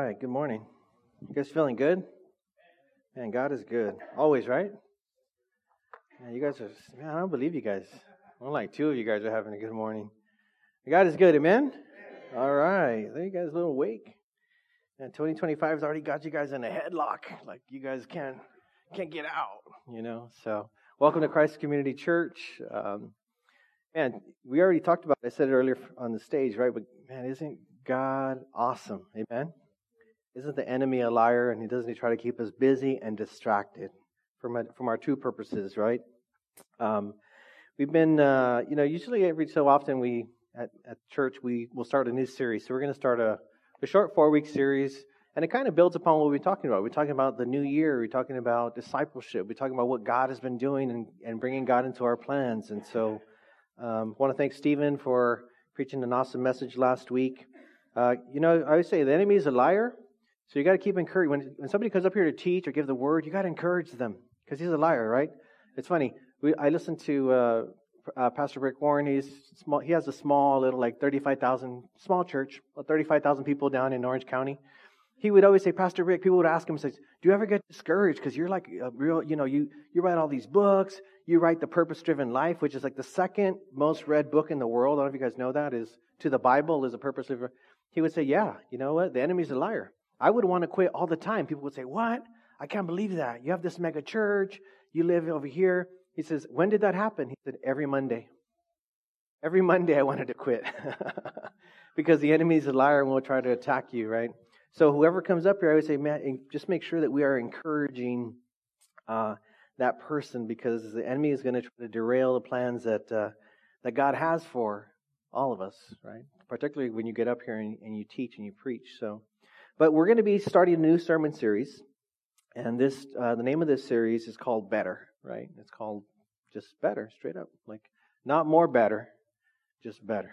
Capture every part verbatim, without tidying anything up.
right, good morning. You guys feeling good? Man, God is good. Always, right? Man, you guys are, man, I don't believe you guys. Well, like two of you guys are having a good morning. God is good, amen? All right, there you guys a little awake. And twenty twenty-five has already got you guys in a headlock. Like you guys can't, can't get out, you know? So, welcome to Christ Community Church. Um, man, we already talked about it. I said it earlier on the stage, right? But man, isn't God awesome? Amen? Isn't the enemy a liar, and he doesn't he try to keep us busy and distracted from from our two purposes, right? Um, we've been, uh, you know, usually every so often we at, at church we will start a new series. So we're going to start a, a short four week series, and it kind of builds upon what we're talking about. We're talking about the new year. We're talking about discipleship. We're talking about what God has been doing and, and bringing God into our plans. And so, um, I want to thank Stephen for preaching an awesome message last week. Uh, you know, I always say the enemy is a liar. So you got to keep encouraging. When, when somebody comes up here to teach or give the word, you got to encourage them because he's a liar, right? It's funny. We, I listened to uh, uh, Pastor Rick Warren. He's small. He has a small little like thirty-five thousand small church, thirty-five thousand people down in Orange County. He would always say, Pastor Rick, people would ask him, says, do you ever get discouraged? Because you're like a real, you know, you, you write all these books. You write The Purpose-Driven Life, which is like the second most read book in the world. I don't know if you guys know that. Is to the Bible is a purpose-driven. He would say, yeah, you know what? The enemy's a liar. I would want to quit all the time. People would say, what? I can't believe that. You have this mega church. You live over here. He says, when did that happen? He said, every Monday. Every Monday I wanted to quit. Because the enemy is a liar and will try to attack you, right? So whoever comes up here, I would say, man, just make sure that we are encouraging uh, that person, because the enemy is going to try to derail the plans that uh, that God has for all of us, right? Particularly when you get up here and, and you teach and you preach. So. But we're going to be starting a new sermon series, and this uh, the name of this series is called Better, right? It's called just Better, straight up. Like, not more better, just better.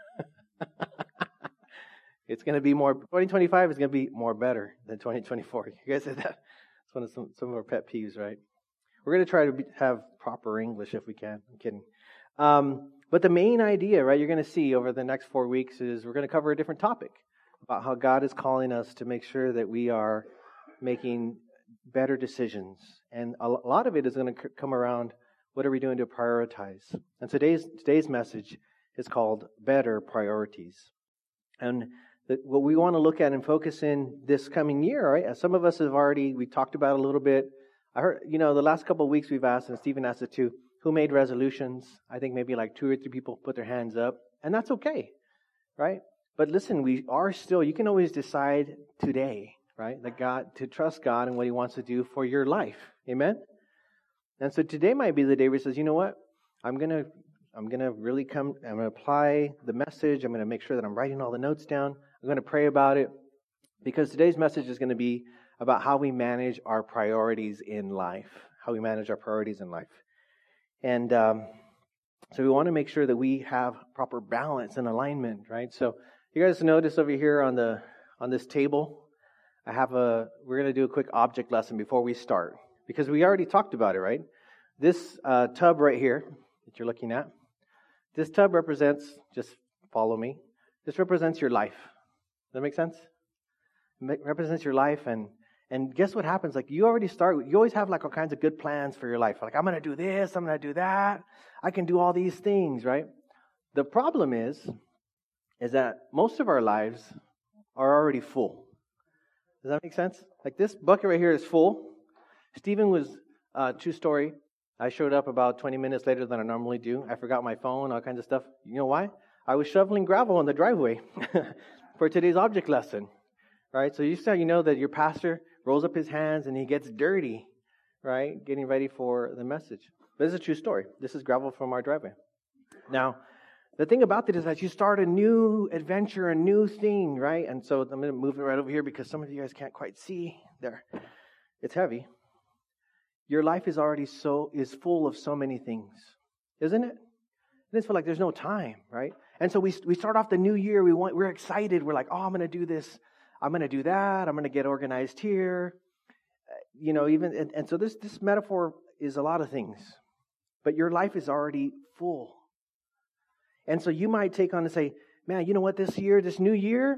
It's going to be more, twenty twenty-five is going to be more better than twenty twenty-four. You guys said that? It's one of some, some of our pet peeves, right? We're going to try to be, have proper English if we can. I'm kidding. Um, but the main idea, right, you're going to see over the next four weeks is we're going to cover a different topic about how God is calling us to make sure that we are making better decisions. And a lot of it is going to come around, what are we doing to prioritize? And today's today's message is called Better Priorities. And the, what we want to look at and focus in this coming year, right? As some of us have already, we talked about it a little bit. I heard, you know, the last couple of weeks we've asked, and Stephen asked it too, who made resolutions? I think maybe like two or three people put their hands up. And that's okay, right? But listen, we are still, you can always decide today, right? That God, to trust God and what He wants to do for your life. Amen? And so today might be the day where He says, you know what? I'm going to, I'm going to really come, I'm going to apply the message. I'm going to make sure that I'm writing all the notes down. I'm going to pray about it. Because today's message is going to be about how we manage our priorities in life. How we manage our priorities in life. And um, so we want to make sure that we have proper balance and alignment, right? So you guys notice over here on the on this table, I have a, we're going to do a quick object lesson before we start. Because we already talked about it, right? This uh, tub right here that you're looking at, this tub represents, just follow me, this represents your life. Does that make sense? It represents your life, and and guess what happens? Like, you already start, you always have like all kinds of good plans for your life. Like, I'm going to do this, I'm going to do that, I can do all these things, right? The problem is, is that most of our lives are already full. Does that make sense? Like, this bucket right here is full. Stephen was, uh, true story, I showed up about twenty minutes later than I normally do. I forgot my phone, all kinds of stuff. You know why? I was shoveling gravel in the driveway for today's object lesson, right? So you start, you know that your pastor rolls up his hands and he gets dirty, right? Getting ready for the message. This is a true story. This is gravel from our driveway. Now, the thing about it is that you start a new adventure, a new thing, right? And so I'm going to move it right over here because some of you guys can't quite see there. It's heavy. Your life is already so, is full of so many things, isn't it? It just feel like there's no time, right? And so we we start off the new year, we want, we're excited. We're like, oh, I'm going to do this. I'm going to do that. I'm going to get organized here. You know, even, and, and so this, this metaphor is a lot of things. But your life is already full. And so you might take on and say, man, you know what, this year, this new year,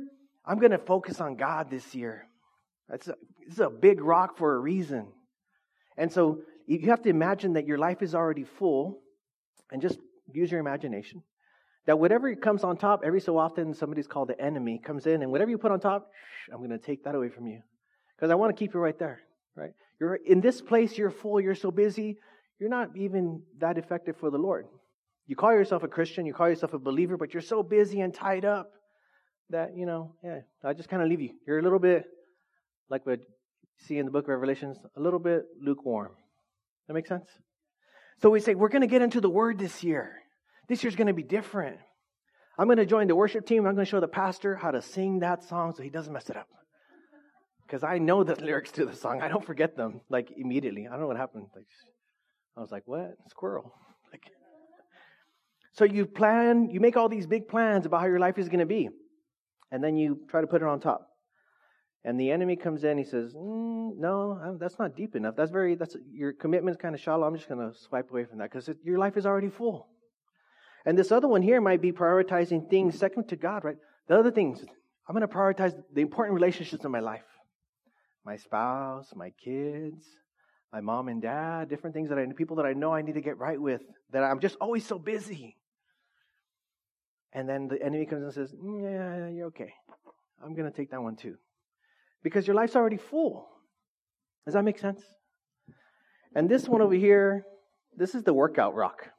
I'm going to focus on God this year. That's a, this is a big rock for a reason. And so you have to imagine that your life is already full, and just use your imagination. That whatever comes on top, every so often somebody's called the enemy comes in, and whatever you put on top, I'm going to take that away from you. Because I want to keep you right there, right? You're in this place, you're full, you're so busy, you're not even that effective for the Lord. You call yourself a Christian, you call yourself a believer, but you're so busy and tied up that, you know, yeah, I just kind of leave you. You're a little bit, like what you see in the book of Revelations, a little bit lukewarm. That makes sense? So we say, we're going to get into the Word this year. This year's going to be different. I'm going to join the worship team. I'm going to show the pastor how to sing that song so he doesn't mess it up. Because I know the lyrics to the song. I don't forget them, like, immediately. I don't know what happened. Like, I was like, what? Squirrel. Like, so you plan, you make all these big plans about how your life is going to be. And then you try to put it on top. And the enemy comes in, he says, mm, no, that's not deep enough. That's very, that's your commitment is kind of shallow. I'm just going to swipe away from that because your life is already full. And this other one here might be prioritizing things second to God, right? The other things, I'm going to prioritize the important relationships in my life. My spouse, my kids, my mom and dad, different things that I, people that I know I need to get right with, that I'm just always so busy. And then the enemy comes and says, mm, yeah, you're okay. I'm going to take that one too. Because your life's already full. Does that make sense? And this one over here, this is the workout rock.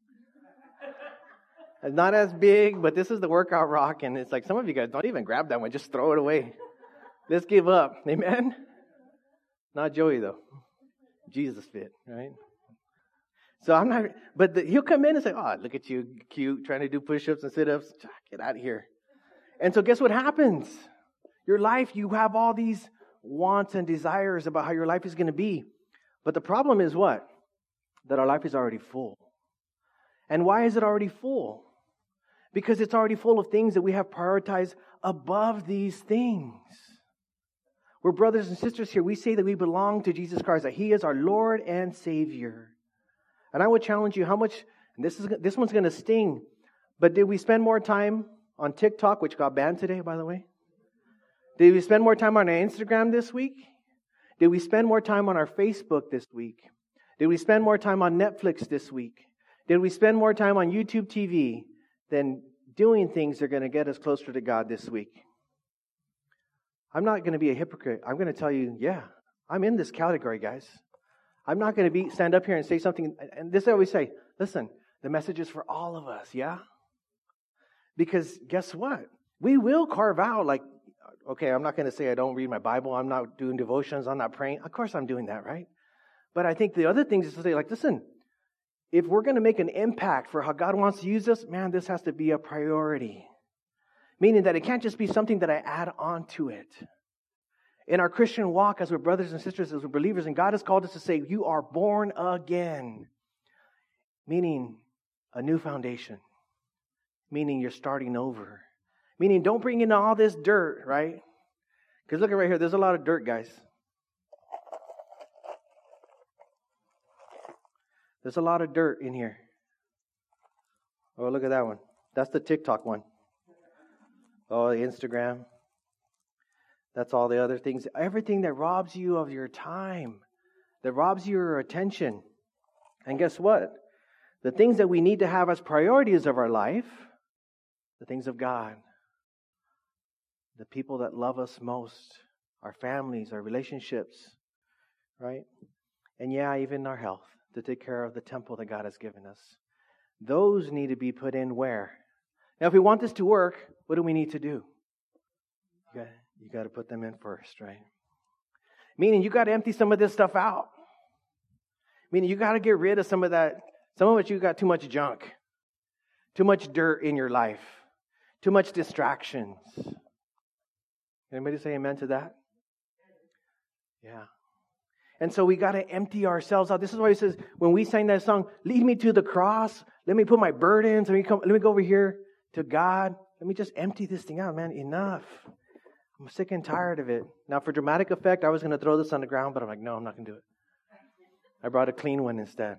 It's not as big, but this is the workout rock. And it's like, some of you guys don't even grab that one. Just throw it away. Let's give up. Amen? Not Joey, though. Jesus fit, right? So I'm not, but the, he'll come in and say, oh, look at you, cute, trying to do push-ups and sit-ups. Get out of here. And so guess what happens? Your life, you have all these wants and desires about how your life is going to be. But the problem is what? That our life is already full. And why is it already full? Because it's already full of things that we have prioritized above these things. We're brothers and sisters here. We say that we belong to Jesus Christ, that He is our Lord and Savior. And I would challenge you how much, and this is this one's going to sting, but did we spend more time on TikTok, which got banned today, by the way? Did we spend more time on our Instagram this week? Did we spend more time on our Facebook this week? Did we spend more time on Netflix this week? Did we spend more time on YouTube T V than doing things that are going to get us closer to God this week? I'm not going to be a hypocrite. I'm going to tell you, yeah, I'm in this category, guys. I'm not going to be stand up here and say something. And this I always say, listen, the message is for all of us, yeah? Because guess what? We will carve out, like, okay, I'm not going to say I don't read my Bible. I'm not doing devotions. I'm not praying. Of course I'm doing that, right? But I think the other thing is to say, like, listen, if we're going to make an impact for how God wants to use us, man, this has to be a priority. Meaning that it can't just be something that I add on to it. In our Christian walk, as we're brothers and sisters, as we're believers, and God has called us to say, you are born again. Meaning a new foundation. Meaning you're starting over. Meaning don't bring in all this dirt, right? Because look at right here, there's a lot of dirt, guys. There's a lot of dirt in here. Oh, look at that one. That's the TikTok one. Oh, the Instagram. That's all the other things. Everything that robs you of your time. That robs you of your attention. And guess what? The things that we need to have as priorities of our life, the things of God. The people that love us most. Our families, our relationships. Right? And yeah, even our health. To take care of the temple that God has given us. Those need to be put in where? Now, if we want this to work, what do we need to do? You got, you got to put them in first, right? Meaning you got to empty some of this stuff out. Meaning you got to get rid of some of that. Some of it you got too much junk. Too much dirt in your life. Too much distractions. Anybody say amen to that? Yeah. And so we got to empty ourselves out. This is why he says, when we sang that song, lead me to the cross. Let me put my burdens. Let me come. Let me go over here to God. Let me just empty this thing out, man. Enough. I'm sick and tired of it. Now, for dramatic effect, I was going to throw this on the ground, but I'm like, no, I'm not going to do it. I brought a clean one instead.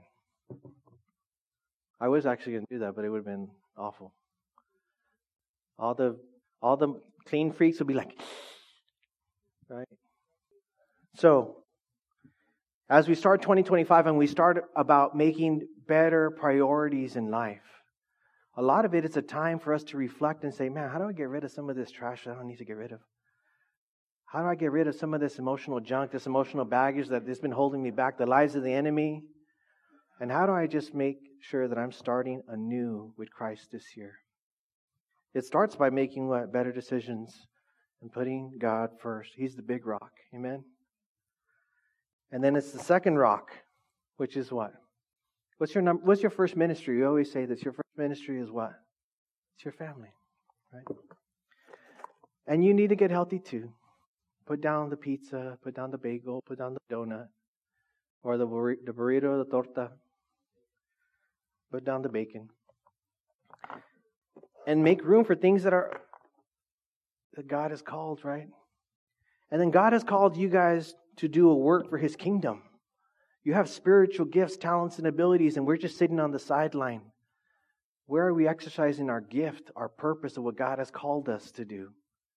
I was actually going to do that, but it would have been awful. All the all the clean freaks will be like, right? So, as we start twenty twenty-five and we start about making better priorities in life, a lot of it is a time for us to reflect and say, man, how do I get rid of some of this trash that I don't need to get rid of? How do I get rid of some of this emotional junk, this emotional baggage that has been holding me back, the lies of the enemy? And how do I just make sure that I'm starting anew with Christ this year? It starts by making what? Better decisions and putting God first. He's the big rock. Amen? And then it's the second rock, which is what? What's your num- What's your first ministry? We always say this. Your first ministry is what? It's your family, right? And you need to get healthy too. Put down the pizza, put down the bagel, put down the donut, or the burri- the burrito, the torta. Put down the bacon. And make room for things that are that God has called, right? And then God has called you guys to do a work for His kingdom. You have spiritual gifts, talents, and abilities, and we're just sitting on the sideline. Where are we exercising our gift, our purpose of what God has called us to do?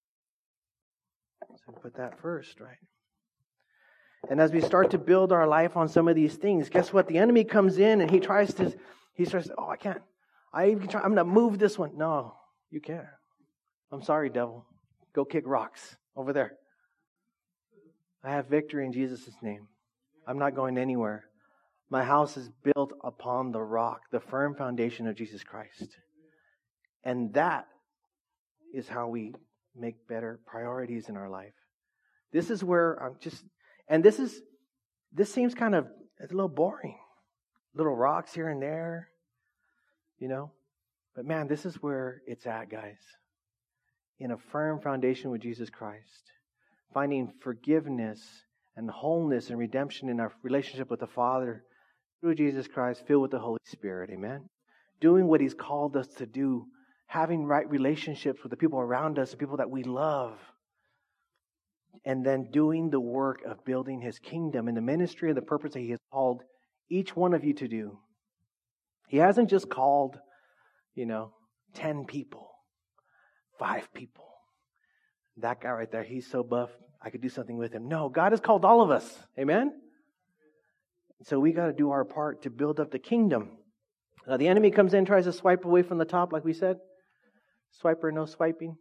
So put that first, right? And as we start to build our life on some of these things, guess what? The enemy comes in and he tries to, he starts, oh, I can't. I even try, I'm going to move this one. No, you can't. I'm sorry, devil. Go kick rocks over there. I have victory in Jesus' name. I'm not going anywhere. My house is built upon the rock, the firm foundation of Jesus Christ. And that is how we make better priorities in our life. This is where I'm just, and this is, this seems kind of it's a little boring. Little rocks here and there, you know. But man, this is where it's at, guys. In a firm foundation with Jesus Christ. Finding forgiveness and wholeness and redemption in our relationship with the Father through Jesus Christ, filled with the Holy Spirit. Amen. Doing what He's called us to do. Having right relationships with the people around us, the people that we love. And then doing the work of building His kingdom and the ministry and the purpose that He has called each one of you to do. He hasn't just called, you know, ten people, five people. That guy right there, he's so buff, I could do something with him. No, God has called all of us. Amen? So we got to do our part to build up the kingdom. Now, the enemy comes in, tries to swipe away from the top, like we said. Swiper, no swiping.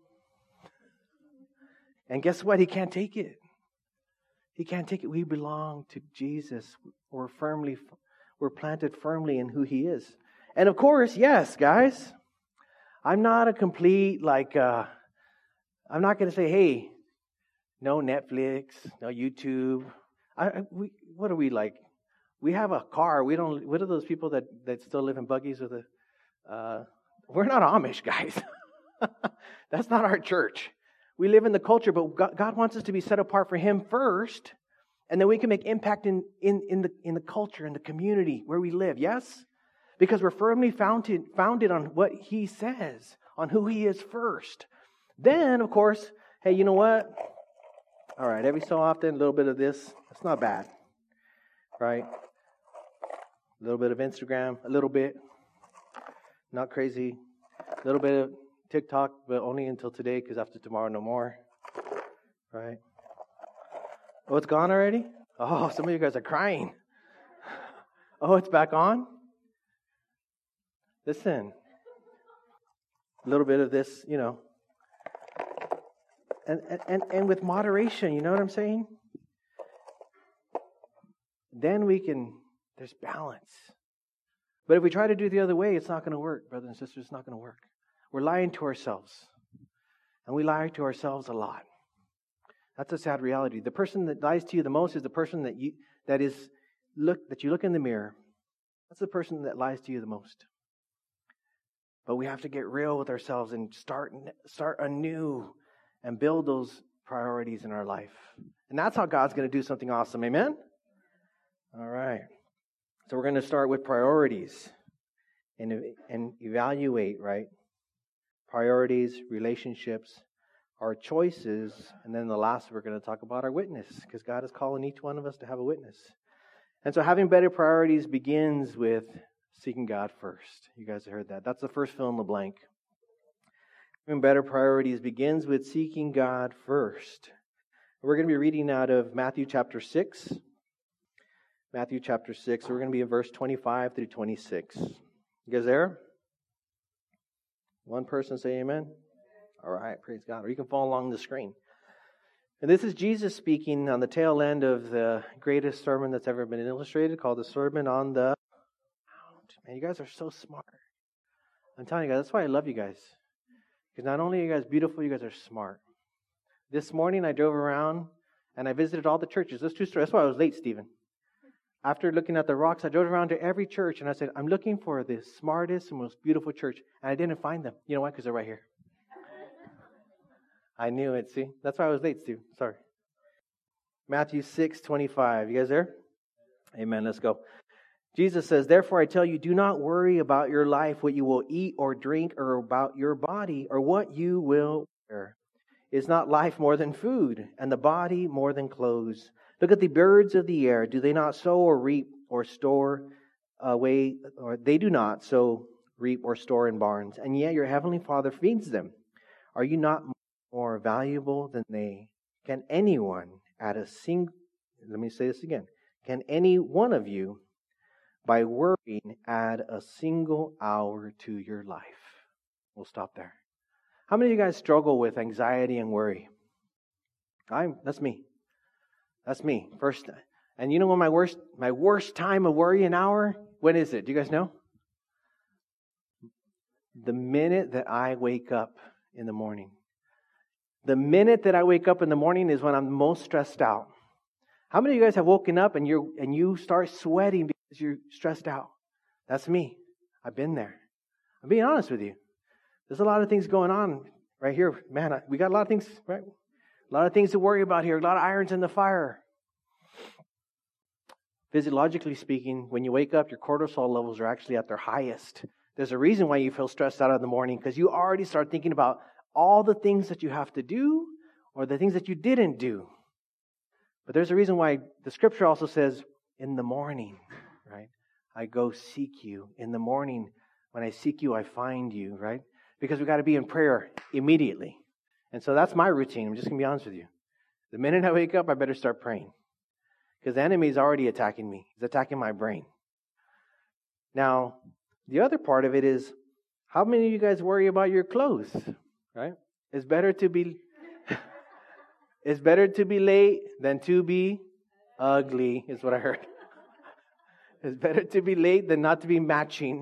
And guess what? He can't take it. He can't take it. We belong to Jesus. We're firmly, we're planted firmly in who He is. And of course, yes, guys, I'm not a complete, like, uh, I'm not going to say, hey, no Netflix, no YouTube. I, I, we, what are we like? We have a car. We don't. What are those people that, that still live in buggies with a? Uh, we're not Amish, guys. That's not our church. We live in the culture, but God, God wants us to be set apart for Him first, and then we can make impact in, in, in the in the culture, in the community where we live. Yes, because we're firmly founded founded on what He says, on who He is first. Then, of course, hey, you know what? All right, every so often, a little bit of this. It's not bad, right? A little bit of Instagram, a little bit. Not crazy. A little bit of TikTok, but only until today, because after tomorrow, no more. Right? Oh, it's gone already? Oh, some of you guys are crying. Oh, it's back on? Listen. A little bit of this, you know. And, and, and with moderation, you know what I'm saying? Then we can, there's balance. But if we try to do it the other way, it's not going to work, brothers and sisters. It's not going to work. We're lying to ourselves. And we lie to ourselves a lot. That's a sad reality. The person that lies to you the most is the person that you that is look that you look in the mirror. That's the person that lies to you the most. But we have to get real with ourselves and start start anew and build those priorities in our life. And that's how God's going to do something awesome. Amen? All right. So we're going to start with priorities and, and evaluate, right? Priorities, relationships, our choices, and then the last we're going to talk about our witness, because God is calling each one of us to have a witness. And so having better priorities begins with seeking God first. You guys have heard that. That's the first fill in the blank. Having better priorities begins with seeking God first. We're going to be reading out of Matthew chapter six. Matthew chapter six. We're going to be in verse twenty-five through twenty-six. You guys there? One person say amen. All right, praise God. Or you can follow along the screen. And this is Jesus speaking on the tail end of the greatest sermon that's ever been illustrated, called the Sermon on the Mount. Man, you guys are so smart. I'm telling you guys, that's why I love you guys. Because not only are you guys beautiful, you guys are smart. This morning I drove around and I visited all the churches. That's true story. That's why I was late, Stephen. After looking at the rocks, I drove around to every church and I said, I'm looking for the smartest and most beautiful church. And I didn't find them. You know why? Because they're right here. I knew it, see? That's why I was late, Steve. Sorry. Matthew six twenty-five. You guys there? Amen. Let's go. Jesus says, therefore I tell you, do not worry about your life, what you will eat or drink, or about your body, or what you will wear. Is not life more than food, and the body more than clothes? Look at the birds of the air. Do they not sow or reap or store away? Or they do not sow, reap, or store in barns, and yet your heavenly Father feeds them. Are you not more valuable than they? Can anyone add a single, let me say this again, can any one of you, by worrying, add a single hour to your life? We'll stop there. How many of you guys struggle with anxiety and worry? I'm, that's me. That's me. First, and you know when my worst, my worst time of worry an hour? When is it? Do you guys know? The minute that I wake up in the morning. The minute that I wake up in the morning is when I'm most stressed out. How many of you guys have woken up and you and you start sweating because you're stressed out? That's me. I've been there. I'm being honest with you. There's a lot of things going on right here. Man, I, we got a lot of things, right? A lot of things to worry about here. A lot of irons in the fire. Physiologically speaking, when you wake up, your cortisol levels are actually at their highest. There's a reason why you feel stressed out in the morning, because you already start thinking about all the things that you have to do or the things that you didn't do. But there's a reason why the scripture also says, in the morning, right? I go seek you. In the morning, when I seek you, I find you, right? Because we got to be in prayer immediately. And so that's my routine. I'm just going to be honest with you. The minute I wake up, I better start praying. Because the enemy is already attacking me. He's attacking my brain. Now, the other part of it is, how many of you guys worry about your clothes? Right? It's better to be it's better to be late than to be ugly, is what I heard. It's better to be late than not to be matching.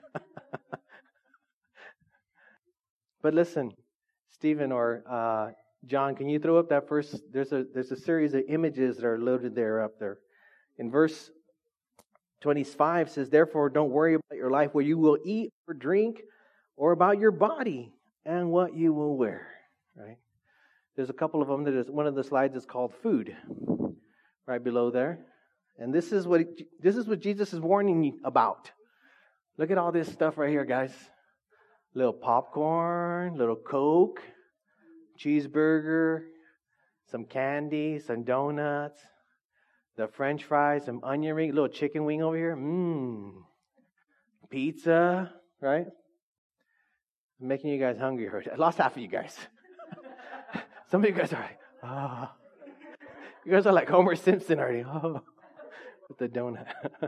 But listen, Stephen or uh, John, can you throw up that first? There's a there's a series of images that are loaded there up there. In verse twenty-five says, therefore don't worry about your life, what you will eat or drink, or about your body and what you will wear. Right? There's a couple of them. That is, one of the slides is called food, right below there. And this is what this is what Jesus is warning you about. Look at all this stuff right here, guys. Little popcorn, little Coke, cheeseburger, some candy, some donuts, the French fries, some onion ring, little chicken wing over here. Mmm. Pizza, right? I'm making you guys hungry. I lost half of you guys. Some of you guys are like, oh. You guys are like Homer Simpson already. Oh, with the donut.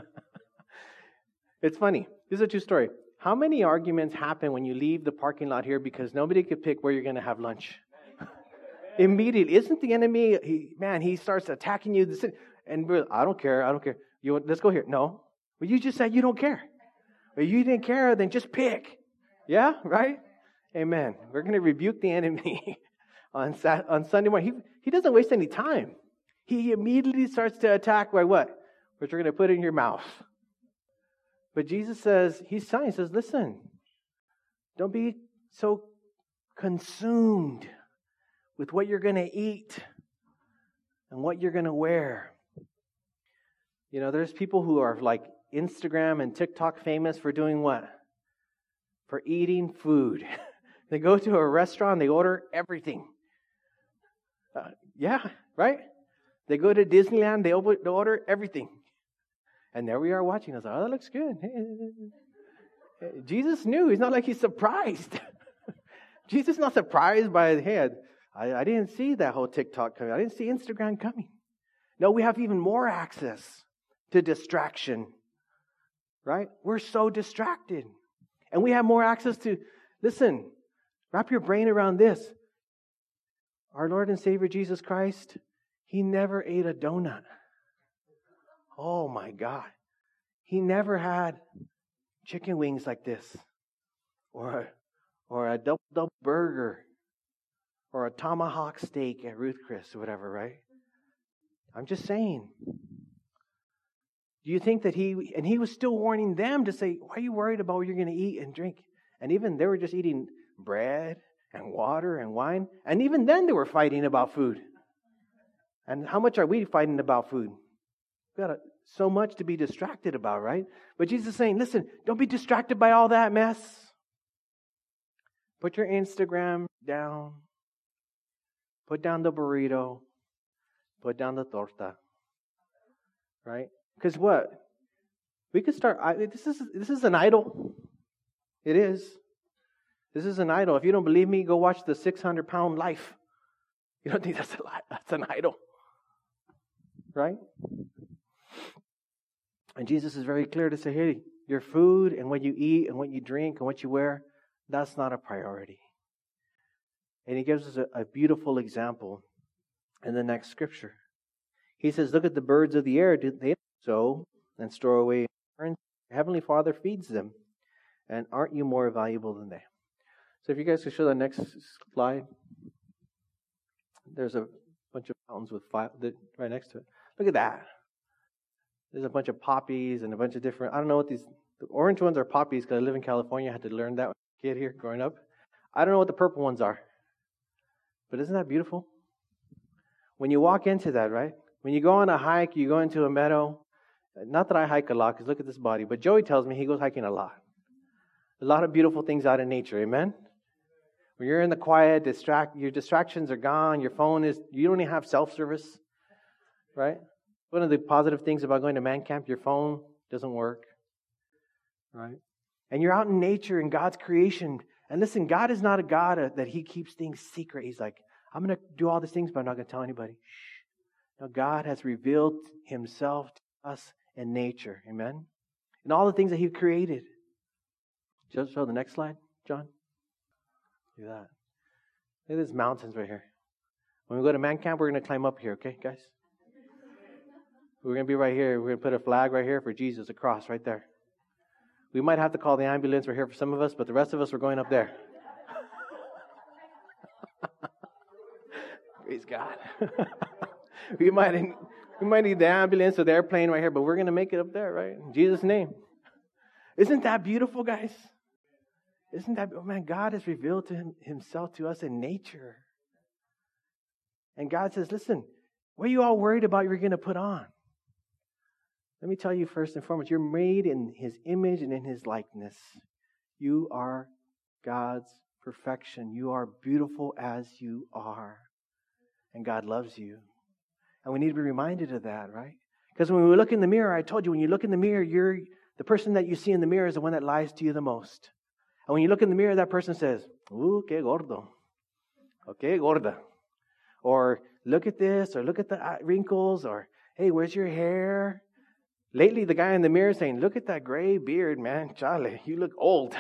It's funny. This is a true story. How many arguments happen when you leave the parking lot here because nobody could pick where you're going to have lunch? Immediately. Isn't the enemy, he, man, he starts attacking you. And we're, I don't care. I don't care. You Let's go here. No. Well, you just said you don't care. If you didn't care, then just pick. Yeah? Right? Amen. We're going to rebuke the enemy on Sat- on Sunday morning. He, he doesn't waste any time. He immediately starts to attack by what? What you're going to put in your mouth. But Jesus says, he's telling, he says, listen, don't be so consumed with what you're going to eat and what you're going to wear. You know, there's people who are like Instagram and TikTok famous for doing what? For eating food. They go to a restaurant, they order everything. Uh, yeah, right? They go to Disneyland, they order everything. And there we are watching. I was like, oh, that looks good. Jesus knew. He's not like he's surprised. Jesus is not surprised by, hey, I, I didn't see that whole TikTok coming. I didn't see Instagram coming. No, we have even more access to distraction, right? We're so distracted. And we have more access to, listen, wrap your brain around this. Our Lord and Savior Jesus Christ, He never ate a donut. Oh my God. He never had chicken wings like this. Or, or a double double burger. Or a tomahawk steak at Ruth Chris or whatever, right? I'm just saying. Do you think that he, and he was still warning them to say, why are you worried about what you're going to eat and drink? And even they were just eating bread and water and wine. And even then they were fighting about food. And how much are we fighting about food? We've got so much to be distracted about, right? But Jesus is saying, listen, don't be distracted by all that mess. Put your Instagram down. Put down the burrito. Put down the torta. Right? Because what? We could start, I, this is this is an idol. It is. This is an idol. If you don't believe me, go watch the six hundred pound life. You don't think that's a lie? That's an idol. Right? And Jesus is very clear to say, hey, your food and what you eat and what you drink and what you wear, that's not a priority. And He gives us a, a beautiful example in the next scripture. He says, look at the birds of the air. They sow and store away. Your Heavenly Father feeds them. And aren't you more valuable than they? So if you guys could show the next slide. There's a bunch of fountains with fire right next to it. Look at that. There's a bunch of poppies and a bunch of different, I don't know what these, the orange ones are poppies because I live in California. I had to learn that when I was a kid here growing up. I don't know what the purple ones are. But isn't that beautiful? When you walk into that, right? When you go on a hike, you go into a meadow. Not that I hike a lot because look at this body. But Joey tells me he goes hiking a lot. A lot of beautiful things out in nature. Amen? When you're in the quiet, distract, your distractions are gone. Your phone is, you don't even have self-service. Right? One of the positive things about going to man camp, your phone doesn't work. Right? And you're out in nature in God's creation. And listen, God is not a God that He keeps things secret. He's like, I'm going to do all these things, but I'm not going to tell anybody. Shh. No, God has revealed Himself to us in nature. Amen? And all the things that He created. Just show the next slide, John. Do that. Look at these mountains right here. When we go to man camp, we're going to climb up here, okay, guys? We're going to be right here. We're going to put a flag right here for Jesus, a cross right there. We might have to call the ambulance right here for some of us, but the rest of us, we're going up there. Praise God. we might we might need the ambulance or the airplane right here, but we're going to make it up there, right? In Jesus' name. Isn't that beautiful, guys? Isn't that, oh man, God has revealed to him, Himself to us in nature. And God says, listen, what are you all worried about you're going to put on? Let me tell you first and foremost, you're made in His image and in His likeness. You are God's perfection. You are beautiful as you are. And God loves you. And we need to be reminded of that, right? Because when we look in the mirror, I told you, when you look in the mirror, you're the person that you see in the mirror is the one that lies to you the most. And when you look in the mirror, that person says, ooh, que gordo. Okay, gorda. Or look at this, or look at the wrinkles, or hey, where's your hair? Lately, the guy in the mirror is saying, look at that gray beard, man. Chale, you look old.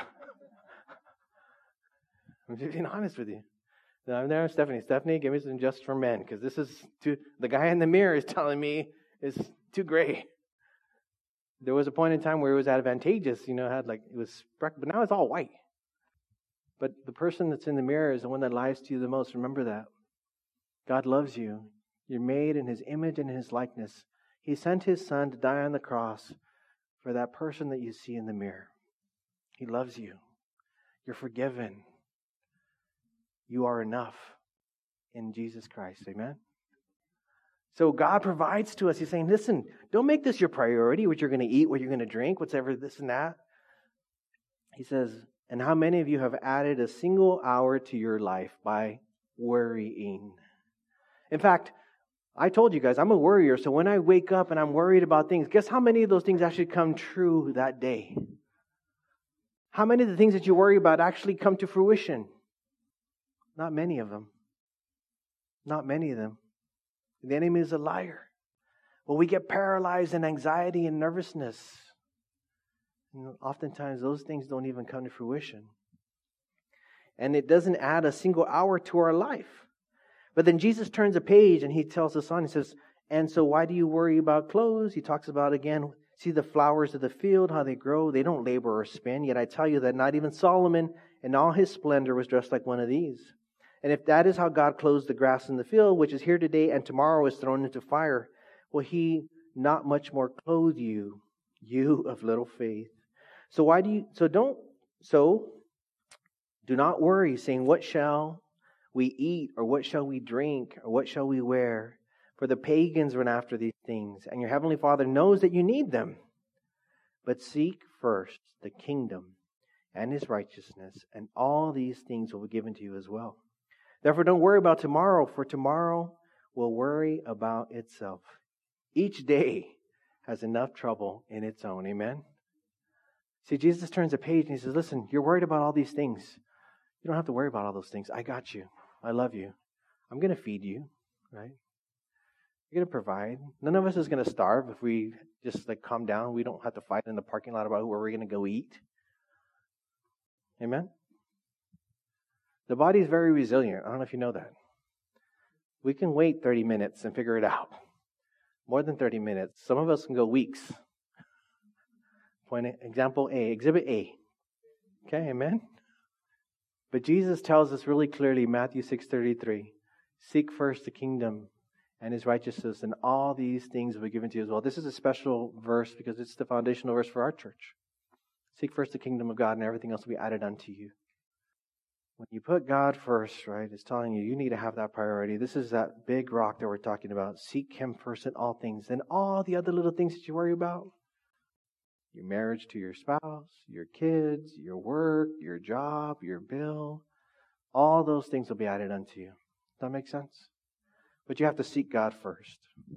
I'm just being honest with you. No, I'm there, Stephanie. Stephanie, give me some just for men, because this is too, the guy in the mirror is telling me it's too gray. There was a point in time where it was advantageous, you know, had like, it was, but now it's all white. But the person that's in the mirror is the one that lies to you the most. Remember that. God loves you. You're made in His image and His likeness. He sent His Son to die on the cross for that person that you see in the mirror. He loves you. You're forgiven. You are enough in Jesus Christ. Amen? So God provides to us. He's saying, listen, don't make this your priority, what you're going to eat, what you're going to drink, whatever this and that. He says, and how many of you have added a single hour to your life by worrying? In fact, I told you guys, I'm a worrier, so when I wake up and I'm worried about things, guess how many of those things actually come true that day? How many of the things that you worry about actually come to fruition? Not many of them. Not many of them. The enemy is a liar. Well, we get paralyzed in anxiety and nervousness. And oftentimes those things don't even come to fruition. And it doesn't add a single hour to our life. But then Jesus turns a page and he tells us on. He says, and so why do you worry about clothes? He talks about, again, see the flowers of the field, how they grow. They don't labor or spin. Yet I tell you that not even Solomon in all his splendor was dressed like one of these. And if that is how God clothes the grass in the field, which is here today and tomorrow is thrown into fire, will he not much more clothe you, you of little faith? So why do you, so don't, so do not worry, saying, what shall we eat, or what shall we drink, or what shall we wear? For the pagans run after these things, and your heavenly Father knows that you need them. But seek first the kingdom and his righteousness, and all these things will be given to you as well. Therefore don't worry about tomorrow, for tomorrow will worry about itself. Each day has enough trouble in its own. Amen? See, Jesus turns a page and he says, listen, you're worried about all these things. You don't have to worry about all those things. I got you. I love you. I'm going to feed you, right? You're going to provide. None of us is going to starve if we just like calm down. We don't have to fight in the parking lot about where we're going to go eat. Amen? The body is very resilient. I don't know if you know that. We can wait thirty minutes and figure it out. More than thirty minutes. Some of us can go weeks. Point example A, exhibit A. Okay, amen? But Jesus tells us really clearly, Matthew six thirty-three, seek first the kingdom and his righteousness, and all these things will be given to you as well. This is a special verse because it's the foundational verse for our church. Seek first the kingdom of God and everything else will be added unto you. When you put God first, right, it's telling you, you need to have that priority. This is that big rock that we're talking about. Seek him first in all things. And all the other little things that you worry about, your marriage to your spouse, your kids, your work, your job, your bill, all those things will be added unto you. Does that make sense? But you have to seek God first.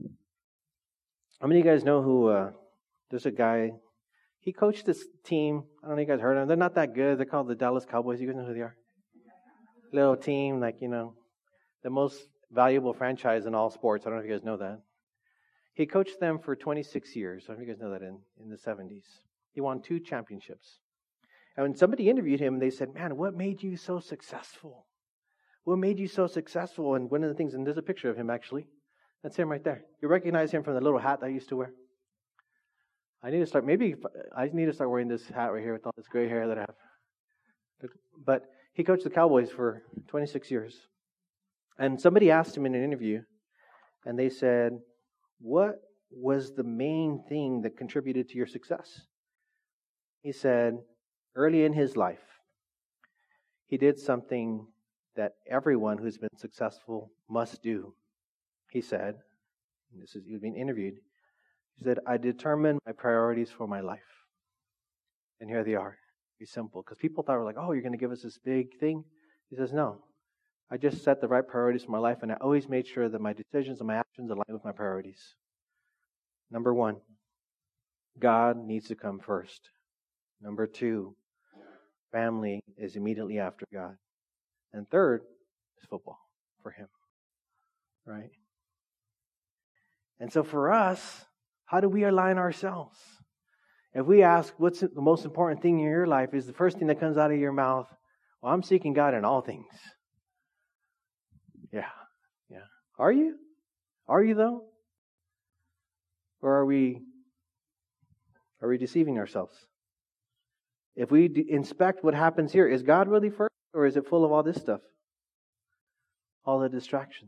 How many of you guys know who, uh, there's a guy, he coached this team. I don't know if you guys heard of them. They're not that good. They're called the Dallas Cowboys. You guys know who they are? Little team, like, you know, the most valuable franchise in all sports. I don't know if you guys know that. He coached them for twenty-six years. I don't know if you guys know that, in, in the seventies. He won two championships. And when somebody interviewed him, they said, man, what made you so successful? What made you so successful? And one of the things, and there's a picture of him actually. That's him right there. You recognize him from the little hat that I used to wear? I need to start, maybe I need to start wearing this hat right here with all this gray hair that I have. But he coached the Cowboys for twenty-six years. And somebody asked him in an interview, and they said, what was the main thing that contributed to your success? He said, early in his life, he did something that everyone who's been successful must do. He said, and this is, he was being interviewed, he said, I determined my priorities for my life. And here they are. Be simple. Because people thought, like, oh, you're going to give us this big thing? He says, no. I just set the right priorities for my life, and I always made sure that my decisions and my actions align with my priorities. Number one, God needs to come first. Number two, family is immediately after God. And third is football for him. Right? And so for us, how do we align ourselves? If we ask what's the most important thing in your life, is the first thing that comes out of your mouth, well, I'm seeking God in all things. Yeah, yeah. Are you? Are you though? Or are we, are we deceiving ourselves? If we d- inspect what happens here, is God really first, or is it full of all this stuff? All the distractions.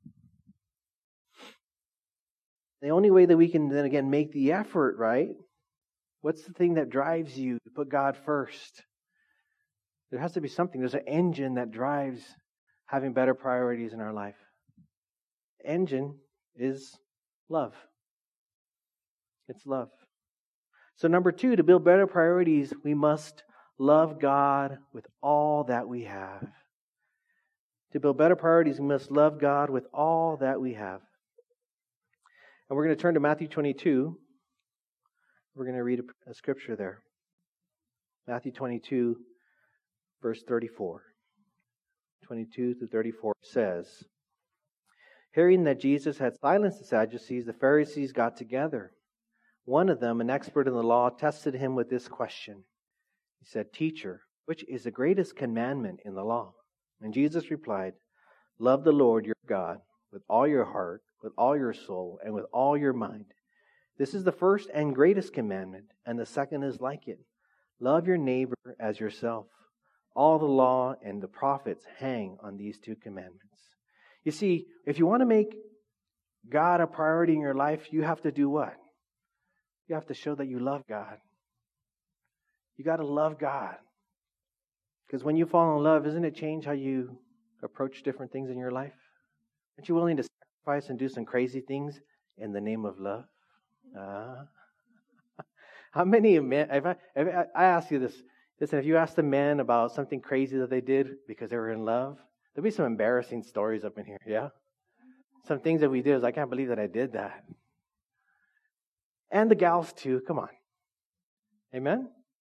The only way that we can then again make the effort, right? What's the thing that drives you to put God first? There has to be something. There's an engine that drives having better priorities in our life. The engine is love. It's love. So number two, to build better priorities, we must love God with all that we have. To build better priorities, we must love God with all that we have. And we're going to turn to Matthew twenty-two. We're going to read a, a scripture there. Matthew twenty-two, verse thirty-four. twenty-two through thirty-four says, hearing that Jesus had silenced the Sadducees, the Pharisees got together. One of them, an expert in the law, tested him with this question. He said, Teacher, which is the greatest commandment in the law? And Jesus replied, Love the Lord your God with all your heart, with all your soul, and with all your mind. This is the first and greatest commandment, and the second is like it. Love your neighbor as yourself. All the law and the prophets hang on these two commandments. You see, if you want to make God a priority in your life, you have to do what? You have to show that you love God. You got to love God. Because when you fall in love, doesn't it change how you approach different things in your life? Aren't you willing to sacrifice and do some crazy things in the name of love? Uh, how many men, if I, if I, I ask you this, listen, if you ask the men about something crazy that they did because they were in love, there'll be some embarrassing stories up in here, yeah? Some things that we did is, I can't believe that I did that. And the gals too, come on. Amen?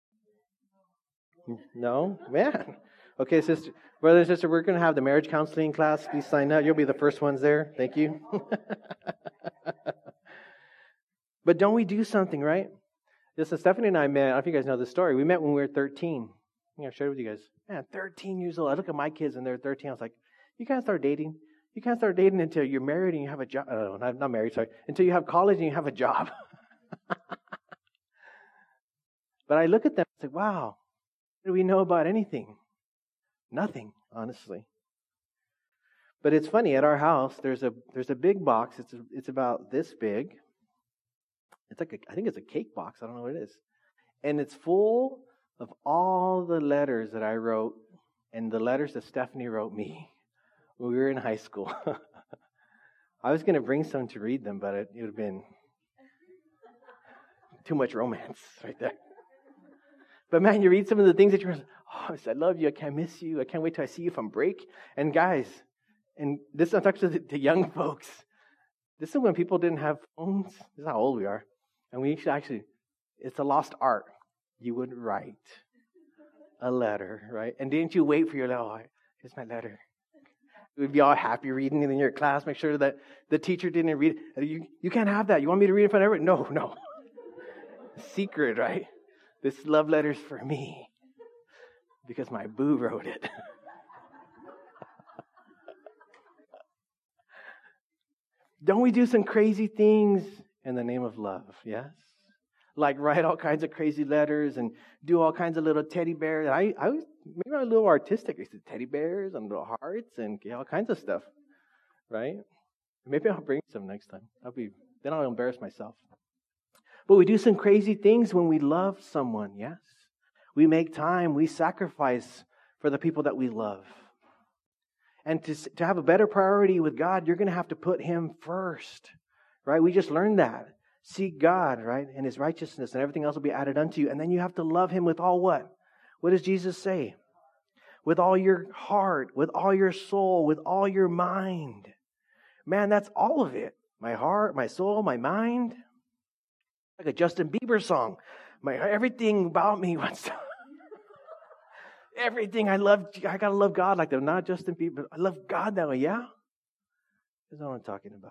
No? Man. Okay, sister, brother and sister, we're going to have the marriage counseling class. Please sign up. You'll be the first ones there. Thank you. But don't we do something, right? Listen, Stephanie and I met, I don't know if you guys know this story. We met when we were thirteen. I think I've shared it with you guys. Man, thirteen years old. I look at my kids and they're thirteen. I was like, you can't start dating. You can't start dating until you're married and you have a job. Oh, not, not married, sorry. Until you have college and you have a job. But I look at them and say, wow, what do we know about anything? Nothing, honestly. But it's funny, at our house, there's a there's a big box. It's a, it's about this big. It's like a, I think it's a cake box. I don't know what it is. And it's full of all the letters that I wrote and the letters that Stephanie wrote me when we were in high school. I was going to bring some to read them, but it, it would have been too much romance right there. But man, you read some of the things that you're, oh, I love you. I can't miss you. I can't wait till I see you from break. And guys, and this I'm talking to the, the young folks. This is when people didn't have phones. This is how old we are. And we should actually, it's a lost art. You would write a letter, right? And didn't you wait for your letter? Oh, here's my letter. We'd be all happy reading it in your class. Make sure that the teacher didn't read it. You, you can't have that. You want me to read it in front of everyone? No, no. Secret, right? This love letter's for me because my boo wrote it. Don't we do some crazy things in the name of love? Yes? Like write all kinds of crazy letters and do all kinds of little teddy bears. I, I was maybe I'm a little artistic. I said teddy bears and little hearts and yeah, all kinds of stuff. Right? Maybe I'll bring some next time. I'll be then I'll embarrass myself. But we do some crazy things when we love someone, yes? We make time, we sacrifice for the people that we love. And to, to have a better priority with God, you're going to have to put Him first, right? We just learned that. Seek God, right? And His righteousness, and everything else will be added unto you. And then you have to love Him with all what? What does Jesus say? With all your heart, with all your soul, with all your mind. Man, that's all of it. My heart, my soul, my mind. Like a Justin Bieber song. My everything about me wants to. Everything I love, I gotta love God like that. Not Justin Bieber, but I love God that way, yeah? That's what I'm talking about.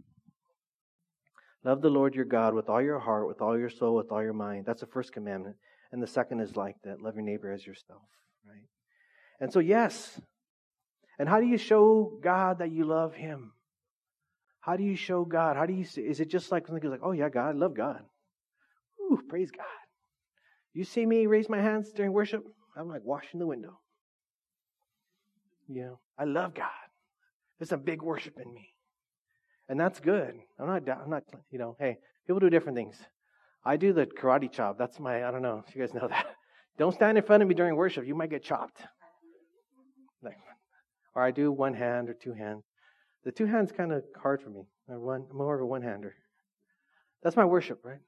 Love the Lord your God with all your heart, with all your soul, with all your mind. That's the first commandment. And the second is like that. Love your neighbor as yourself, right? And so, yes. And how do you show God that you love Him? How do you show God? How do you see? Is it just like something like, oh yeah, God, I love God. Ooh, praise God. You see me raise my hands during worship? I'm like washing the window. You know, I love God. There's a big worship in me. And that's good. I'm not, I'm not, you know, hey, people do different things. I do the karate chop. That's my, I don't know if you guys know that. Don't stand in front of me during worship. You might get chopped. Like, or I do one hand or two hands. The two hands kind of hard for me. I'm one, I'm more of a one-hander. That's my worship, right?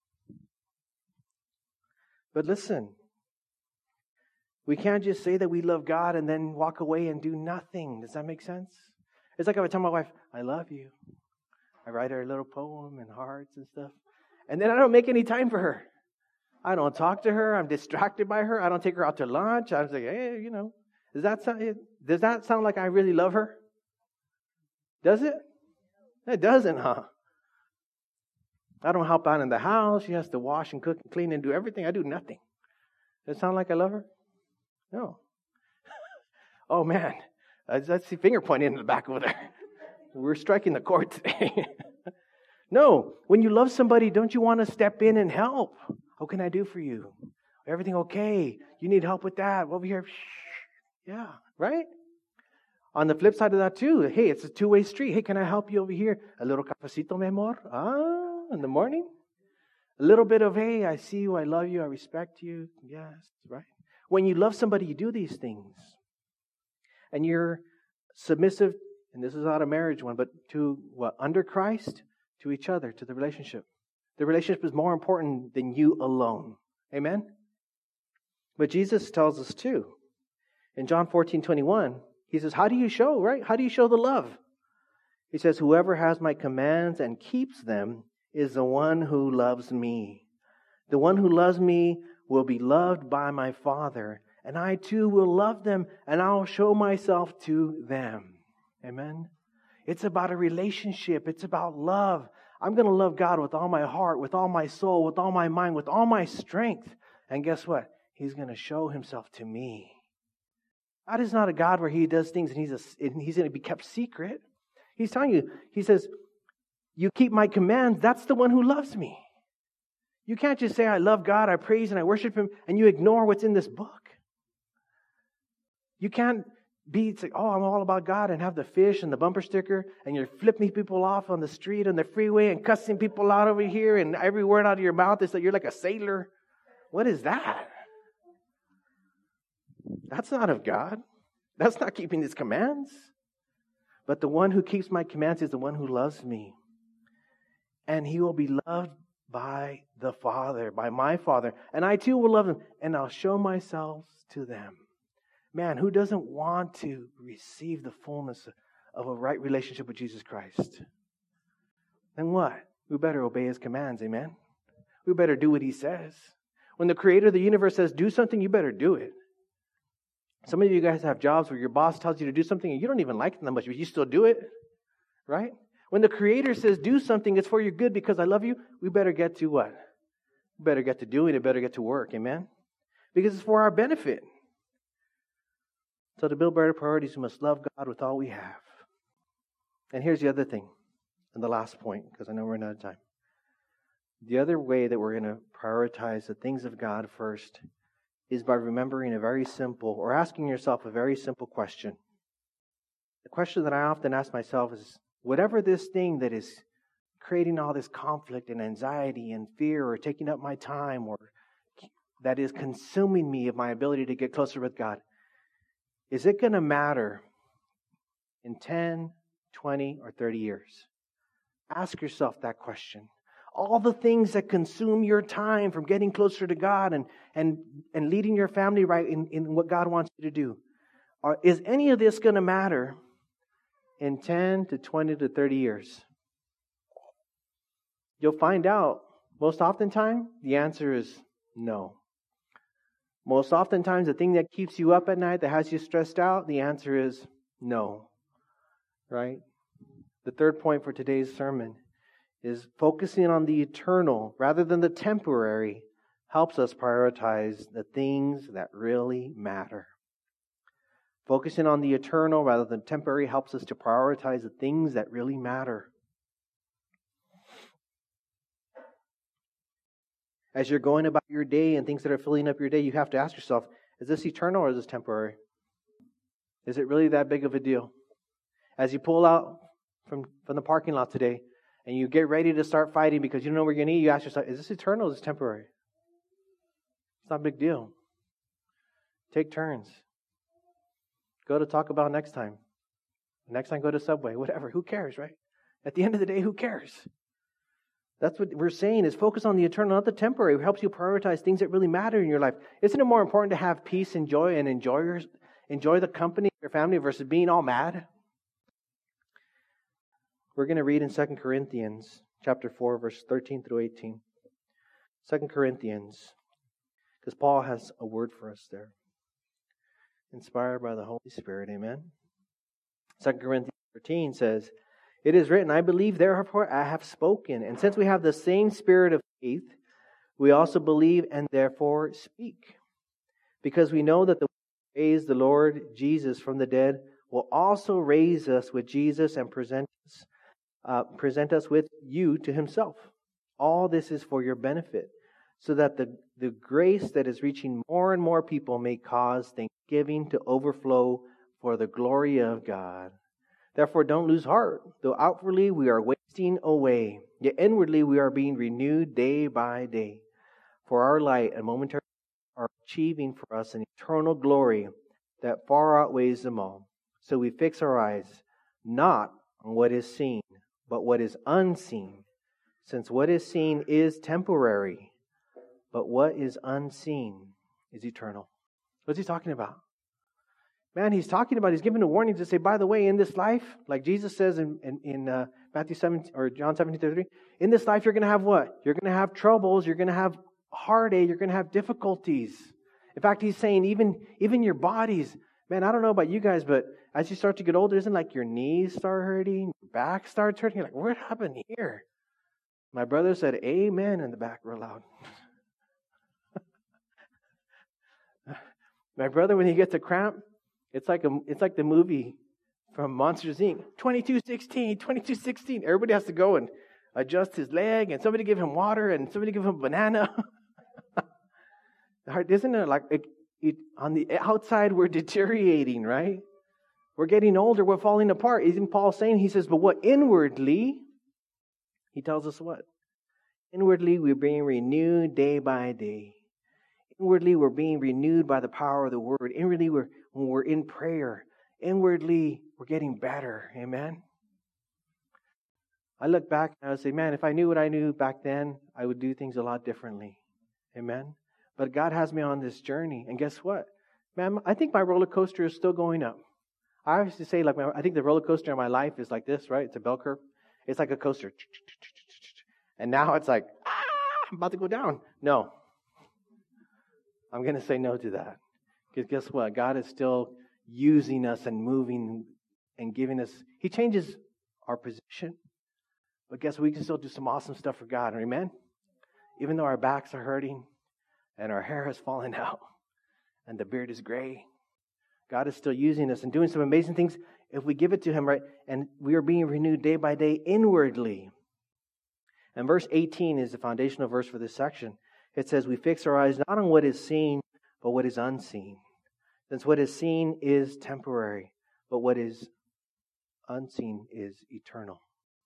But listen, we can't just say that we love God and then walk away and do nothing. Does that make sense? It's like if I tell my wife, I love you. I write her a little poem and hearts and stuff. And then I don't make any time for her. I don't talk to her. I'm distracted by her. I don't take her out to lunch. I'm like, hey, you know. Does that sound, does that sound like I really love her? Does it? It doesn't, huh? I don't help out in the house. She has to wash and cook and clean and do everything. I do nothing. Does it sound like I love her? No. Oh, man. That's the finger pointing in the back over there. We're striking the chord today. No. When you love somebody, don't you want to step in and help? What can I do for you? Everything okay? You need help with that? Over here. Yeah, right? On the flip side of that too, hey, it's a two-way street. Hey, can I help you over here? A little cafecito, mi amor? Ah, in the morning? A little bit of, hey, I see you, I love you, I respect you. Yes, right? When you love somebody, you do these things. And you're submissive, and this is not a marriage one, but to what? Under Christ, to each other, to the relationship. The relationship is more important than you alone. Amen? But Jesus tells us too. In John fourteen twenty-one, He says, how do you show, right? How do you show the love? He says, whoever has my commands and keeps them is the one who loves me. The one who loves me will be loved by my Father, and I too will love them, and I'll show myself to them. Amen? It's about a relationship. It's about love. I'm going to love God with all my heart, with all my soul, with all my mind, with all my strength. And guess what? He's going to show Himself to me. God is not a God where He does things and He's, a, and he's going to be kept secret. He's telling you, He says, you keep my commands, that's the one who loves me. You can't just say, I love God, I praise and I worship Him, and you ignore what's in this book. You can't be, say, oh, I'm all about God, and have the fish and the bumper sticker, and you're flipping people off on the street, on the freeway, and cussing people out over here, and every word out of your mouth is that you're like a sailor. What is that? That's not of God. That's not keeping His commands. But the one who keeps my commands is the one who loves me. And he will be loved by the Father, by my Father. And I too will love them, and I'll show myself to them. Man, who doesn't want to receive the fullness of a right relationship with Jesus Christ? Then what? We better obey His commands, amen? We better do what He says. When the Creator of the universe says, do something, you better do it. Some of you guys have jobs where your boss tells you to do something and you don't even like it that much, but you still do it, right? When the Creator says do something, it's for your good because I love you, we better get to what? We better get to doing it, better get to work, amen? Because it's for our benefit. So to build better priorities, we must love God with all we have. And here's the other thing, and the last point, because I know we're running out of time. The other way that we're going to prioritize the things of God first is by remembering a very simple, or asking yourself a very simple question. The question that I often ask myself is, whatever this thing that is creating all this conflict and anxiety and fear, or taking up my time, or that is consuming me of my ability to get closer with God, is it going to matter in ten, twenty, or thirty years? Ask yourself that question. All the things that consume your time from getting closer to God and, and, and leading your family right in, in what God wants you to do. Are, is any of this going to matter in ten to twenty to thirty years? You'll find out most oftentimes the answer is no. Most oftentimes the thing that keeps you up at night, that has you stressed out, the answer is no. Right? The third point for today's sermon is focusing on the eternal rather than the temporary helps us prioritize the things that really matter. Focusing on the eternal rather than temporary helps us to prioritize the things that really matter. As you're going about your day and things that are filling up your day, you have to ask yourself, is this eternal or is this temporary? Is it really that big of a deal? As you pull out from, from the parking lot today, and you get ready to start fighting because you don't know where you're going to eat, you ask yourself, is this eternal or is this temporary? It's not a big deal. Take turns. Go to Taco Bell next time. Next time, go to Subway, whatever. Who cares, right? At the end of the day, who cares? That's what we're saying is focus on the eternal, not the temporary. It helps you prioritize things that really matter in your life. Isn't it more important to have peace and joy and enjoy, your, enjoy the company of your family versus being all mad? We're going to read in Second Corinthians chapter four, verse thirteen through eighteen. Second Corinthians, because Paul has a word for us there. inspired by the Holy Spirit. Amen. Second Corinthians thirteen says, "It is written, I believe, therefore I have spoken. And since we have the same spirit of faith, we also believe and therefore speak. Because we know that the one who raised the Lord Jesus from the dead will also raise us with Jesus and present us, uh, present us with you to Himself. All this is for your benefit, so that the, the grace that is reaching more and more people may cause thanksgiving to overflow for the glory of God. Therefore, don't lose heart. Though outwardly we are wasting away, yet inwardly we are being renewed day by day. For our light and momentary are achieving for us an eternal glory that far outweighs them all. So we fix our eyes not on what is seen, but what is unseen. Since what is seen is temporary, but what is unseen is eternal." What's he talking about? Man, he's talking about, he's giving a warning to say, by the way, in this life, like Jesus says in, in, in uh, Matthew seventeen or John seventeen thirty-three, in this life you're going to have what? You're going to have troubles, you're going to have heartache, you're going to have difficulties. In fact, he's saying even, even your bodies, man, I don't know about you guys, but as you start to get older, isn't it like your knees start hurting, your back starts hurting? You're like, what happened here? My brother said, amen in the back real loud. My brother, when he gets a cramp, it's like a, it's like the movie from Monsters, Incorporated. twenty-two sixteen, twenty-two sixteen. Everybody has to go and adjust his leg, and somebody give him water, and somebody give him a banana. Isn't it like it, it, on the outside we're deteriorating, right? We're getting older, we're falling apart. Isn't Paul saying? He says, but what inwardly, he tells us what? Inwardly we're being renewed day by day. Inwardly we're being renewed by the power of the Word. Inwardly we're, when we're in prayer, inwardly we're getting better. Amen? I look back and I would say, man, if I knew what I knew back then, I would do things a lot differently. Amen? But God has me on this journey. And guess what? Man, I think my roller coaster is still going up. I used to say, like, I think the roller coaster in my life is like this, right? It's a bell curve. It's like a coaster. And now it's like, ah, I'm about to go down. No. I'm going to say no to that. Because guess what? God is still using us and moving and giving us. He changes our position. But guess what? We can still do some awesome stuff for God. Amen? Even though our backs are hurting and our hair has fallen out and the beard is gray, God is still using us and doing some amazing things if we give it to Him, right? And we are being renewed day by day inwardly. And verse eighteen is the foundational verse for this section. It says, we fix our eyes not on what is seen, but what is unseen. Since what is seen is temporary, but what is unseen is eternal.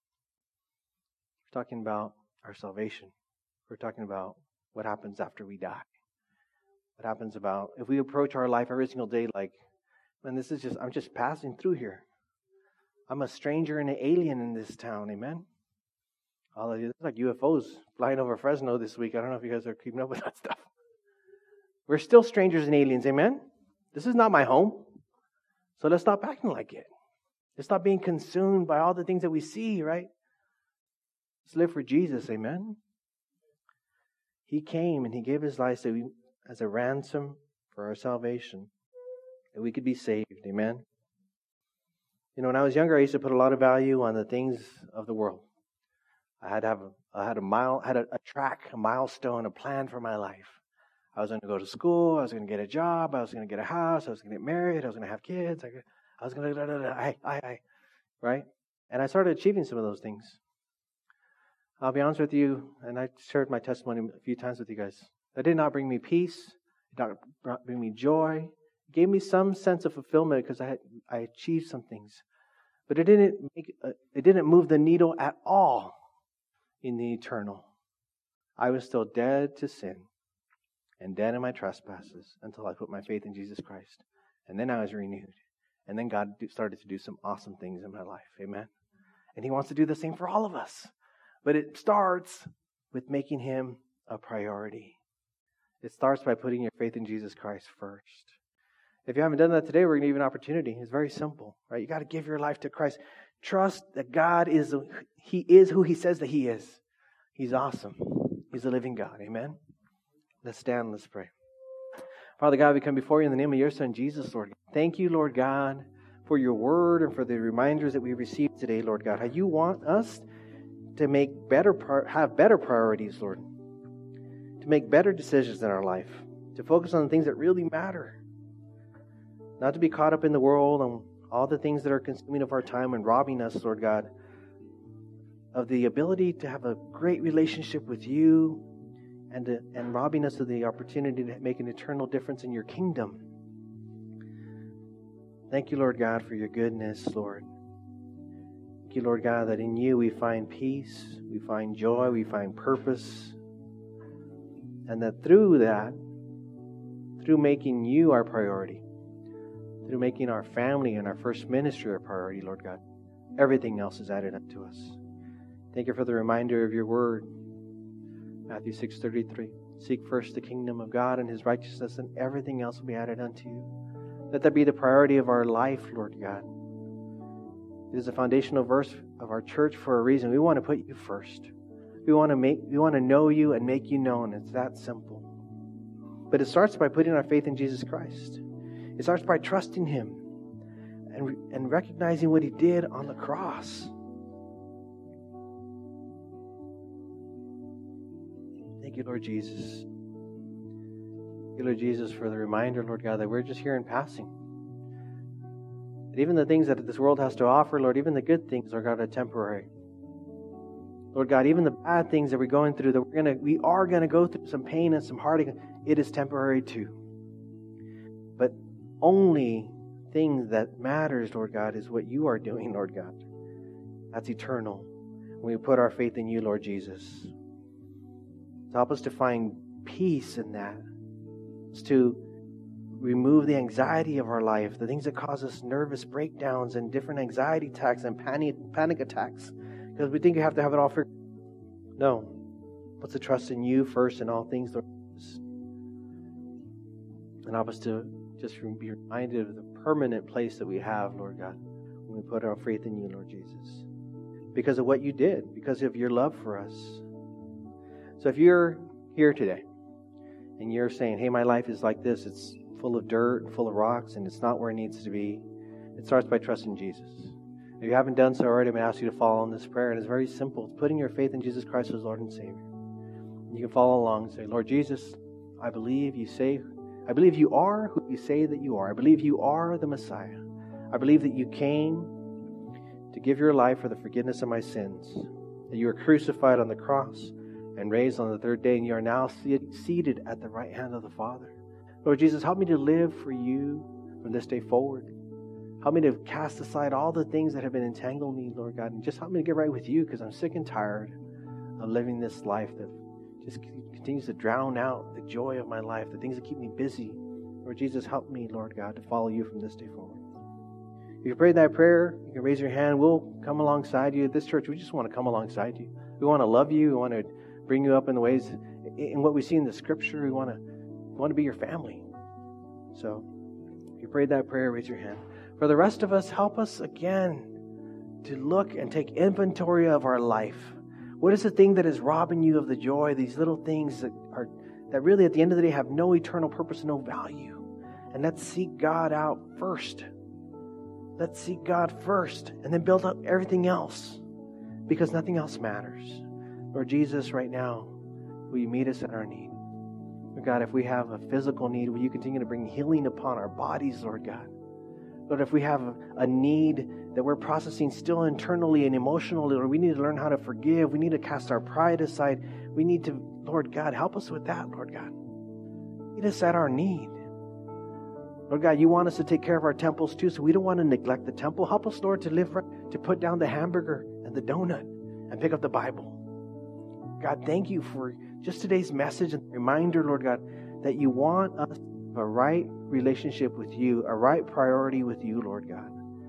We're talking about our salvation. We're talking about what happens after we die. What happens about, if we approach our life every single day like, man, this is just, I'm just passing through here. I'm a stranger and an alien in this town, amen? All of you, it's like U F Os flying over Fresno this week. I don't know if you guys are keeping up with that stuff. We're still strangers and aliens, amen? This is not my home. So let's stop acting like it. Let's stop being consumed by all the things that we see, right? Let's live for Jesus, amen? He came and He gave His life so we, as a ransom for our salvation, that we could be saved, amen? You know, when I was younger, I used to put a lot of value on the things of the world. I had to have a, I had a mile, had a, a track, a milestone, a plan for my life. I was going to go to school. I was going to get a job. I was going to get a house. I was going to get married. I was going to have kids. I, I was going to, da, da, da, I, I, I, right? And I started achieving some of those things. I'll be honest with you, and I shared my testimony a few times with you guys. That did not bring me peace. It did not bring me joy. It gave me some sense of fulfillment because I had, I achieved some things, but it didn't make uh, it didn't move the needle at all in the eternal. I was still dead to sin and dead in my trespasses until I put my faith in Jesus Christ, and then I was renewed, and then God started to do some awesome things in my life. Amen. And He wants to do the same for all of us, but it starts with making Him a priority. It starts by putting your faith in Jesus Christ first. If you haven't done that today, we're going to give you an opportunity. It's very simple, right? You got to give your life to Christ. Trust that God is, He is who He says that He is. He's awesome. He's a living God. Amen? Let's stand, let's pray. Father God, we come before you in the name of your Son, Jesus, Lord. Thank you, Lord God, for your word and for the reminders that we received today, Lord God. How you want us to make better, have better priorities, Lord. To make better decisions in our life. To focus on the things that really matter. Not to be caught up in the world and all the things that are consuming of our time and robbing us, Lord God, of the ability to have a great relationship with you and, to, and robbing us of the opportunity to make an eternal difference in your kingdom. Thank you, Lord God, for your goodness, Lord. Thank you, Lord God, that in you we find peace, we find joy, we find purpose, and that through that, through making you our priority, through making our family and our first ministry our priority, Lord God, everything else is added unto us. Thank you for the reminder of your word. Matthew six thirty-three. Seek first the kingdom of God and his righteousness, and everything else will be added unto you. Let that be the priority of our life, Lord God. It is a foundational verse of our church for a reason. We want to put you first. We want to make we want to know you and make you known. It's that simple. But it starts by putting our faith in Jesus Christ. It starts by trusting him and, and recognizing what he did on the cross. Thank you, Lord Jesus. Thank you, Lord Jesus, for the reminder, Lord God, that we're just here in passing. That even the things that this world has to offer, Lord, even the good things, Lord God, are temporary. Lord God, even the bad things that we're going through, that we're gonna, we are going to go through some pain and some heartache, it is temporary too. But only thing that matters, Lord God, is what you are doing, Lord God. That's eternal. When we put our faith in you, Lord Jesus. Help us to find peace in that. It's to remove the anxiety of our life, the things that cause us nervous breakdowns and different anxiety attacks and panic, panic attacks. Because we think you have to have it all figured out. No. Let's to trust in you first in all things, Lord Jesus. And help us to just be reminded of the permanent place that we have, Lord God, when we put our faith in you, Lord Jesus. Because of what you did, because of your love for us. So if you're here today and you're saying, hey, my life is like this, it's full of dirt, full of rocks, and it's not where it needs to be, it starts by trusting Jesus. If you haven't done so already, I'm going to ask you to follow on this prayer. And it's very simple. It's putting your faith in Jesus Christ as Lord and Savior. You can follow along and say, Lord Jesus, I believe you say, I believe you are who you say that you are. I believe you are the Messiah. I believe that you came to give your life for the forgiveness of my sins. That you were crucified on the cross and raised on the third day, and you are now seated at the right hand of the Father. Lord Jesus, help me to live for you from this day forward. Help me to cast aside all the things that have been entangling me, Lord God, and just help me to get right with you, because I'm sick and tired of living this life that just continues to drown out the joy of my life, the things that keep me busy. Lord Jesus, help me, Lord God, to follow you from this day forward. If you prayed that prayer, you can raise your hand. We'll come alongside you. At this church, we just want to come alongside you. We want to love you. We want to bring you up in the ways, in what we see in the Scripture. We want to, we want to be your family. So, if you prayed that prayer, raise your hand. For the rest of us, help us again to look and take inventory of our life. What is the thing that is robbing you of the joy? These little things that are that really at the end of the day have no eternal purpose and no value. And let's seek God out first. Let's seek God first and then build up everything else, because nothing else matters. Lord Jesus, right now, will you meet us at our need? Lord God, if we have a physical need, will you continue to bring healing upon our bodies, Lord God? Lord, if we have a, a need that we're processing still internally and emotionally, Lord, we need to learn how to forgive. We need to cast our pride aside. We need to, Lord God, help us with that, Lord God. Meet us at our need. Lord God, you want us to take care of our temples too, so we don't want to neglect the temple. Help us, Lord, to live right, to put down the hamburger and the donut and pick up the Bible. God, thank you for just today's message and reminder, Lord God, that you want us to have a right relationship with you, a right priority with you, Lord God.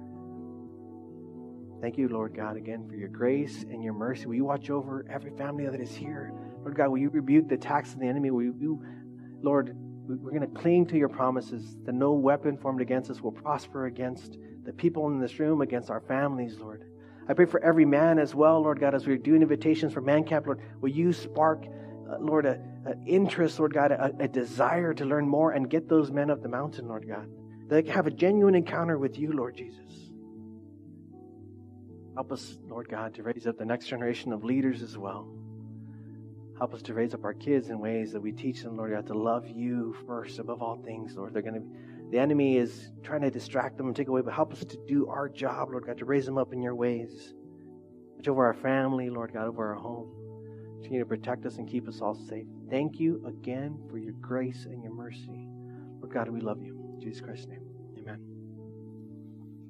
Thank you, Lord God, again for your grace and your mercy. Will you watch over every family that is here? Lord God, will you rebuke the attacks of the enemy? Will you, Lord, we're going to cling to your promises that no weapon formed against us will prosper against the people in this room, against our families, Lord. I pray for every man as well, Lord God, as we're doing invitations for Man Camp, Lord, will you spark, uh, Lord, a, a interest, Lord God, a, a desire to learn more and get those men up the mountain, Lord God. They can have a genuine encounter with you, Lord Jesus. Help us, Lord God, to raise up the next generation of leaders as well. Help us to raise up our kids in ways that we teach them, Lord God, to love you first above all things, Lord. They're going to, the enemy is trying to distract them and take away, but help us to do our job, Lord God, to raise them up in your ways. Watch over our family, Lord God, over our home. Continue to protect us and keep us all safe. Thank you again for your grace and your mercy. Lord God, we love you. In Jesus Christ's name.